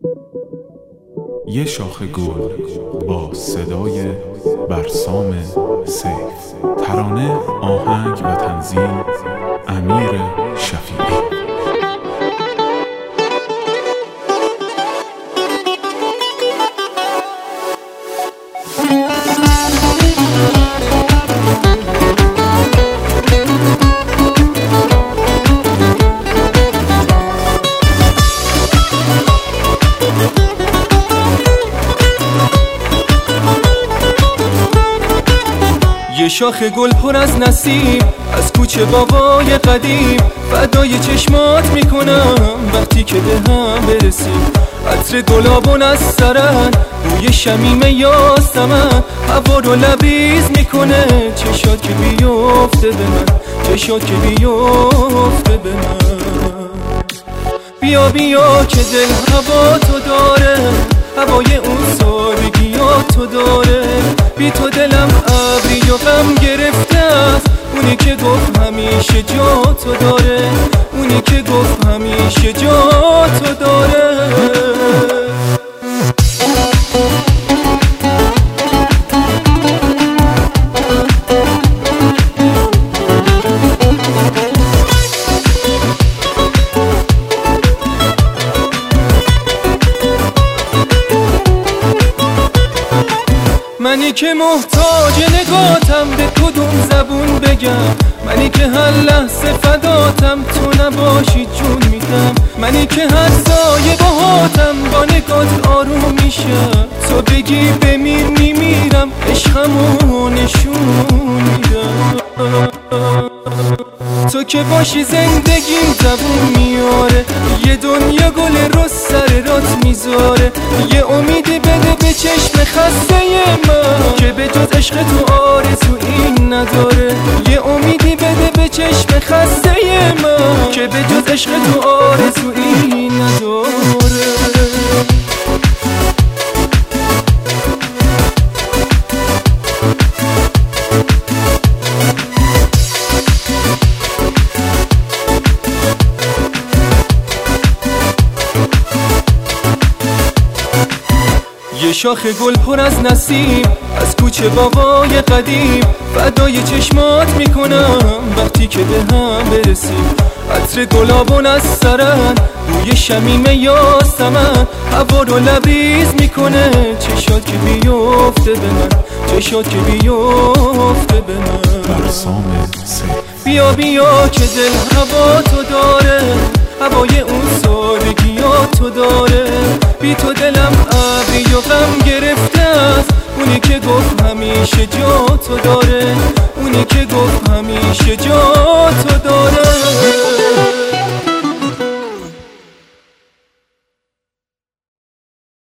یه شاخه گل با صدای برسام سیف. ترانه، آهنگ و تنظیم امیر شفیعی. یه شاخه گل پر از نسیم از کوچه بابای قدیم، فدای چشمات میکنم وقتی که به هم برسیم. عطر گلابون از سرن، بوی شمیم یاسمن، هوا رو لبریز میکنه. چشات که بیفته به من، چشات که بیفته به من. بیا بیا که دل هوا تو داره، هوای اون سادگیاتو داره. بی تو دلم ابری و غم گرفته است، اونی که گفت همیشه جا تو داره، اونی که گفت همیشه جا تو داره. منی که محتاج نگاتم، به کدوم زبون بگم؟ منی که هر لحظه فداتم، تو نباشی جون میدم. منی که هر سایه باهاتم، با نگات آروم میشم. تو بگی بمیر میمیرم، عشقمو نشون میدم. تو که باشی زندگیم زبون میاره، یه دنیا گل رو سر رات میذاره. یه امیدی بده به چشم خسته من، که به جز عشق تو آرزویی نداره. یه امیدی بده به چشم خسته من، که به جز عشق تو آرزویی نداره. یه شاخه گل پر از نسیم از کوچه بابای قدیم، فدای چشمات میکنم وقتی که به هم برسیم. عطر گلابون از سرن، بوی شمیم یاسمن، هوا رو لبریز میکنه. چشات که بیفته به من، چشات که بیفته به من. برسام سیف. بیا بیا که دل هوا تو داره، هوای اون سادگیاتو داره. بی تو دلم ابری و غم گرفته است، اونی که گفت همیشه جا تو داره، اونی که گفت همیشه جا تو داره.